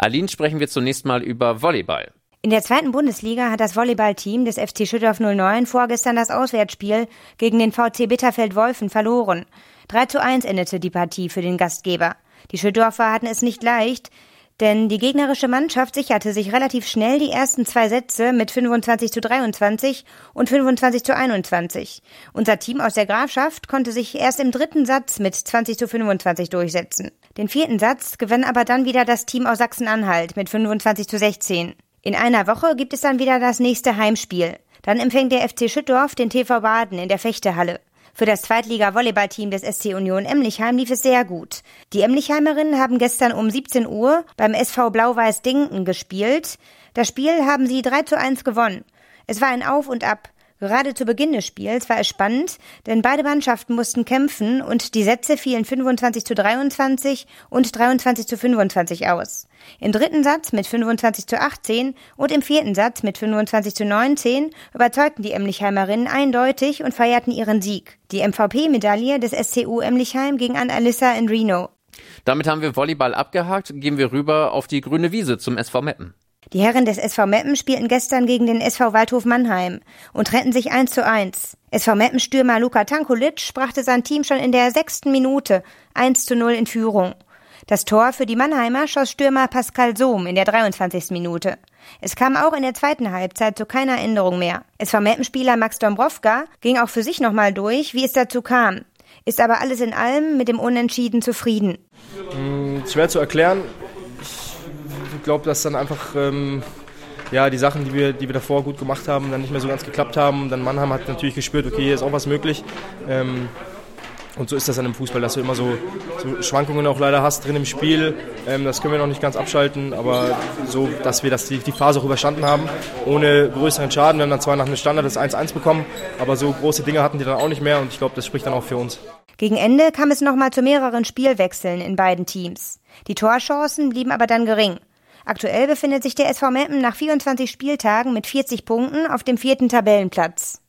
Aline, sprechen wir zunächst mal über Volleyball. In der 2. Bundesliga hat das Volleyballteam des FC Schüttorf 09 vorgestern das Auswärtsspiel gegen den VC Bitterfeld-Wolfen verloren. 3:1 endete die Partie für den Gastgeber. Die Schüttorfer hatten es nicht leicht, denn die gegnerische Mannschaft sicherte sich relativ schnell die ersten 2 Sätze mit 25:23 und 25:21. Unser Team aus der Grafschaft konnte sich erst im 3. Satz mit 20:25 durchsetzen. Den 4. Satz gewann aber dann wieder das Team aus Sachsen-Anhalt mit 25:16. In einer Woche gibt es dann wieder das nächste Heimspiel. Dann empfängt der FC Schüttorf den TV Baden in der Fechtehalle. Für das Zweitliga-Volleyballteam des SC Union Emlichheim lief es sehr gut. Die Emlichheimerinnen haben gestern um 17 Uhr beim SV Blau-Weiß Dinken gespielt. Das Spiel haben sie 3:1 gewonnen. Es war ein Auf und Ab. Gerade zu Beginn des Spiels war es spannend, denn beide Mannschaften mussten kämpfen und die Sätze fielen 25:23 und 23:25 aus. Im 3. Satz mit 25:18 und im 4. Satz mit 25:19 überzeugten die Emlichheimerinnen eindeutig und feierten ihren Sieg. Die MVP-Medaille des SCU Emlichheim ging an Alyssa in Reno. Damit haben wir Volleyball abgehakt, gehen wir rüber auf die grüne Wiese zum SV Meppen. Die Herren des SV Meppen spielten gestern gegen den SV Waldhof Mannheim und trennten sich 1:1. SV Meppen-Stürmer Luka Tankulic brachte sein Team schon in der 6. Minute 1:0 in Führung. Das Tor für die Mannheimer schoss Stürmer Pascal Sohm in der 23. Minute. Es kam auch in der 2. Halbzeit zu keiner Änderung mehr. SV Meppen-Spieler Max Dombrowka ging auch für sich nochmal durch, wie es dazu kam. Ist aber alles in allem mit dem Unentschieden zufrieden. Schwer zu erklären. Ich glaube, dass dann einfach die Sachen, die wir davor gut gemacht haben, dann nicht mehr so ganz geklappt haben. Dann Mannheim hat natürlich gespürt, okay, hier ist auch was möglich. Und so ist das dann im Fußball, dass du immer so Schwankungen auch leider hast drin im Spiel. Das können wir noch nicht ganz abschalten, aber so, dass wir die Phase auch überstanden haben, ohne größeren Schaden. Wir haben dann zwar nach einem Standard das 1:1 bekommen, aber so große Dinge hatten die dann auch nicht mehr und ich glaube, das spricht dann auch für uns. Gegen Ende kam es nochmal zu mehreren Spielwechseln in beiden Teams. Die Torchancen blieben aber dann gering. Aktuell befindet sich der SV Meppen nach 24 Spieltagen mit 40 Punkten auf dem 4. Tabellenplatz.